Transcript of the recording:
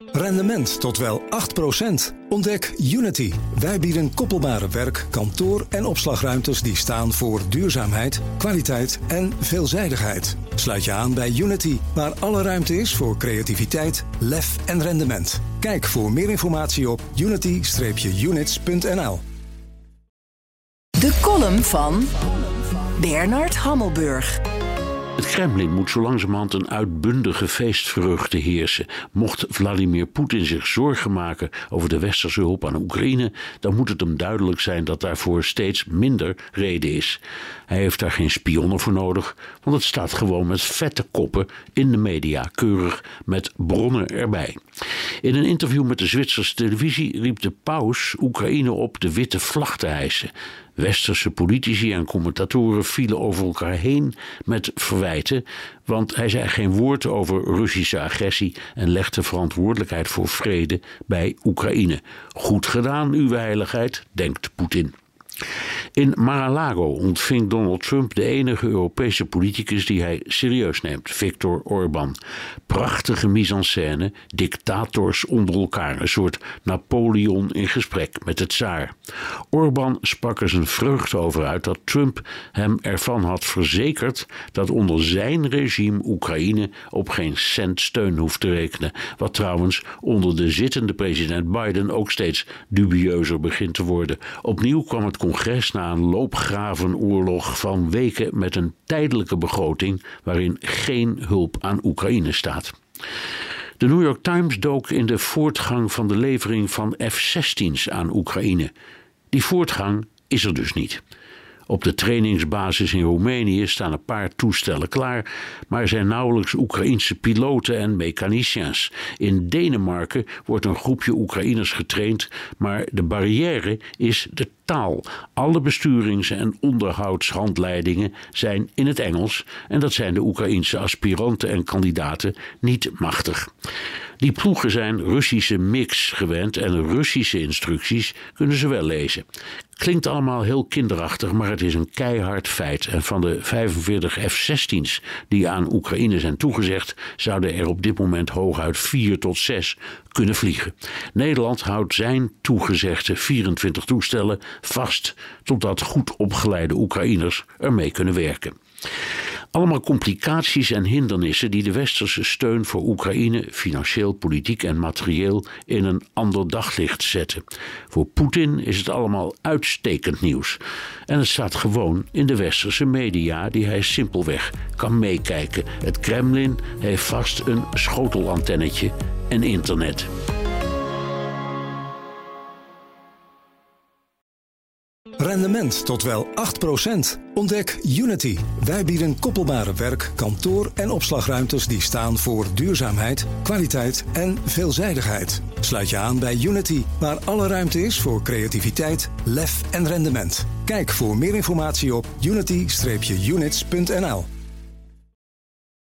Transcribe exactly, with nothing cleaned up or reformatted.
Rendement tot wel acht procent. Ontdek Unity. Wij bieden koppelbare werk, kantoor en opslagruimtes die staan voor duurzaamheid, kwaliteit en veelzijdigheid. Sluit je aan bij Unity, waar alle ruimte is voor creativiteit, lef en rendement. Kijk voor meer informatie op unity units punt n l. De column van Bernard Hammelburg. Het Kremlin moet zo langzamerhand een uitbundige feestvreugde heersen. Mocht Vladimir Poetin zich zorgen maken over de westerse hulp aan Oekraïne, dan moet het hem duidelijk zijn dat daarvoor steeds minder reden is. Hij heeft daar geen spionnen voor nodig, want het staat gewoon met vette koppen in de media, keurig met bronnen erbij. In een interview met de Zwitserse televisie riep de paus Oekraïne op de witte vlag te hijsen. Westerse politici en commentatoren vielen over elkaar heen met verwijten, want hij zei geen woord over Russische agressie en legde verantwoordelijkheid voor vrede bij Oekraïne. Goed gedaan, uw heiligheid, denkt Poetin. In Mar-a-Lago ontving Donald Trump de enige Europese politicus die hij serieus neemt, Viktor Orbán. Prachtige mise-en-scène, dictators onder elkaar, een soort Napoleon in gesprek met de tsaar. Orbán sprak er zijn vreugde over uit dat Trump hem ervan had verzekerd dat onder zijn regime Oekraïne op geen cent steun hoeft te rekenen, wat trouwens onder de zittende president Biden ook steeds dubieuzer begint te worden. Opnieuw kwam het congres na een loopgravenoorlog van weken met een tijdelijke begroting waarin geen hulp aan Oekraïne staat. De New York Times dook in de voortgang van de levering van F zestien's aan Oekraïne. Die voortgang is er dus niet. Op de trainingsbasis in Roemenië staan een paar toestellen klaar, maar er zijn nauwelijks Oekraïense piloten en mechaniciens. In Denemarken wordt een groepje Oekraïners getraind, maar de barrière is de taal. Alle besturings- en onderhoudshandleidingen zijn in het Engels en dat zijn de Oekraïense aspiranten en kandidaten niet machtig. Die ploegen zijn Russische mix gewend en Russische instructies kunnen ze wel lezen. Klinkt allemaal heel kinderachtig, maar het is een keihard feit. En van de vijfenveertig F zestien's die aan Oekraïne zijn toegezegd, zouden er op dit moment hooguit vier tot zes kunnen vliegen. Nederland houdt zijn toegezegde vierentwintig toestellen vast, totdat goed opgeleide Oekraïners ermee kunnen werken. Allemaal complicaties en hindernissen die de westerse steun voor Oekraïne financieel, politiek en materieel in een ander daglicht zetten. Voor Poetin is het allemaal uitstekend nieuws. En het staat gewoon in de westerse media die hij simpelweg kan meekijken. Het Kremlin heeft vast een schotelantennetje en internet. Rendement tot wel acht procent. Ontdek Unity. Wij bieden koppelbare werk, kantoor en opslagruimtes die staan voor duurzaamheid, kwaliteit en veelzijdigheid. Sluit je aan bij Unity, waar alle ruimte is voor creativiteit, lef en rendement. Kijk voor meer informatie op unity units punt n l.